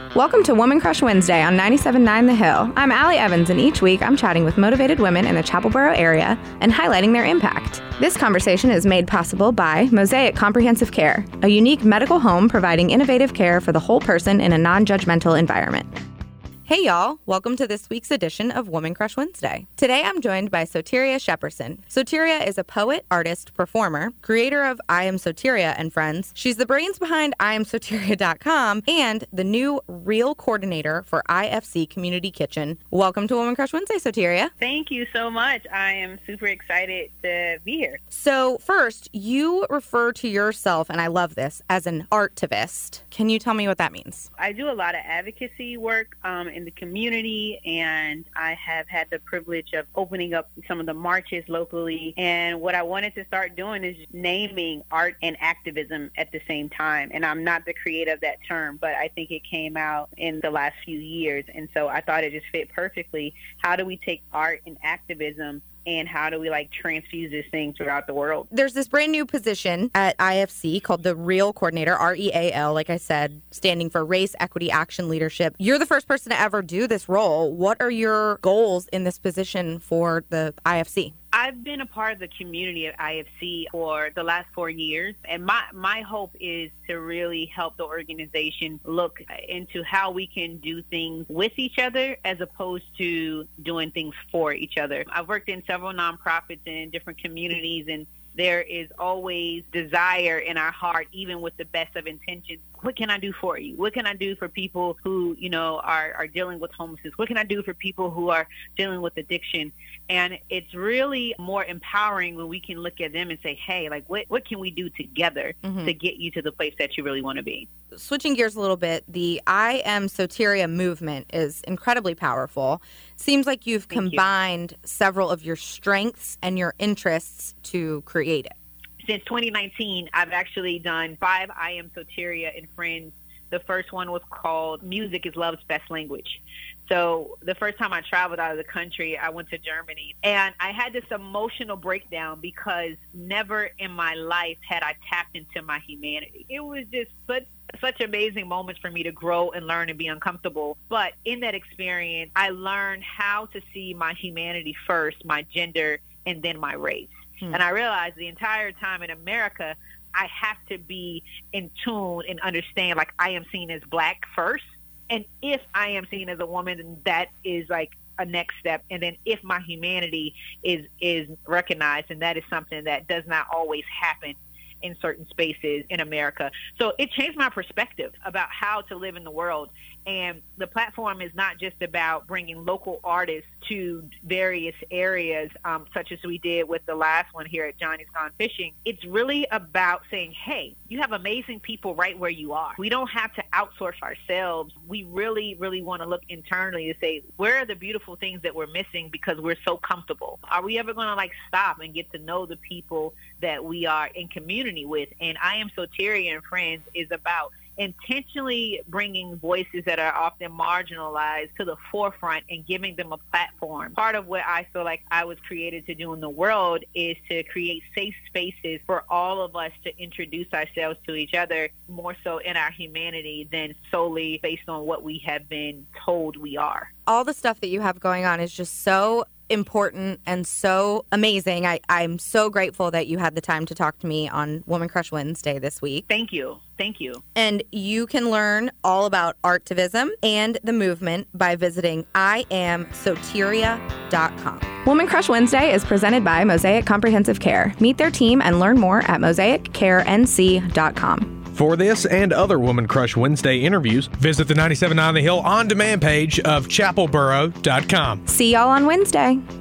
Welcome to Woman Crush Wednesday on 97.9 The Hill. I'm Allie Evans, and each week I'm chatting with motivated women in the Chapelboro area and highlighting their impact. This conversation is made possible by Mosaic Comprehensive Care, a unique medical home providing innovative care for the whole person in a non-judgmental environment. Hey y'all, welcome to this week's edition of Woman Crush Wednesday. Today I'm joined by Soteria Shepperson. Soteria is a poet, artist, performer, creator of I Am Soteria and Friends. She's the brains behind IamSoteria.com and the new Reel coordinator for IFC Community Kitchen. Welcome to Woman Crush Wednesday, Soteria. Thank you so much. I am super excited to be here. So first, you refer to yourself, and I love this, as an artivist. Can you tell me what that means? I do a lot of advocacy work in the community, and I have had the privilege of opening up some of the marches locally. And what I wanted to start doing is naming art and activism at the same time. And I'm not the creator of that term, but I think it came out in the last few years. And so I thought it just fit perfectly. How do we take art and activism and how do we transfuse this thing throughout the world? There's this brand new position at IFC called the Reel coordinator, REAL, like I said, standing for Race, Equity, Action, Leadership. You're the first person to ever do this role. What are your goals in this position for the IFC? I've been a part of the community at IFC for the last 4 years, and my hope is to really help the organization look into how we can do things with each other as opposed to doing things for each other. I've worked in several nonprofits in different communities, and there is always desire in our heart, even with the best of intentions. What can I do for you? What can I do for people who, are dealing with homelessness? What can I do for people who are dealing with addiction? And it's really more empowering when we can look at them and say, hey, what can we do together to get you to the place that you really want to be? Switching gears a little bit, the I Am Soteria movement is incredibly powerful. Seems like you've combined several of your strengths and your interests to create it. Since 2019, I've actually done 5 I Am Soteria and Friends. The first one was called Music is Love's Best Language. So the first time I traveled out of the country, I went to Germany. And I had this emotional breakdown because never in my life had I tapped into my humanity. It was just such amazing moments for me to grow and learn and be uncomfortable. But in that experience, I learned how to see my humanity first, my gender, and then my race. And I realized the entire time in America, I have to be in tune and understand, I am seen as Black first. And if I am seen as a woman, then that is a next step. And then if my humanity is recognized, and that is something that does not always happen in certain spaces in America. So it changed my perspective about how to live in the world. And the platform is not just about bringing local artists to various areas, such as we did with the last one here at Johnny's Gone Fishing. It's really about saying, hey, you have amazing people right where you are. We don't have to outsource ourselves. We really, really want to look internally to say, where are the beautiful things that we're missing because we're so comfortable? Are we ever going to stop and get to know the people that we are in community with? And I Am Soteria and Friends is about intentionally bringing voices that are often marginalized to the forefront and giving them a platform. Part of what I feel like I was created to do in the world is to create safe spaces for all of us to introduce ourselves to each other, more so in our humanity than solely based on what we have been told we are. All the stuff that you have going on is just so important and so amazing. I'm so grateful that you had the time to talk to me on Woman Crush Wednesday this week. Thank you. Thank you. And you can learn all about artivism and the movement by visiting IamSoteria.com. Woman Crush Wednesday is presented by Mosaic Comprehensive Care. Meet their team and learn more at MosaicCareNC.com. For this and other Woman Crush Wednesday interviews, visit the 97.9 The Hill on-demand page of chapelboro.com. See y'all on Wednesday.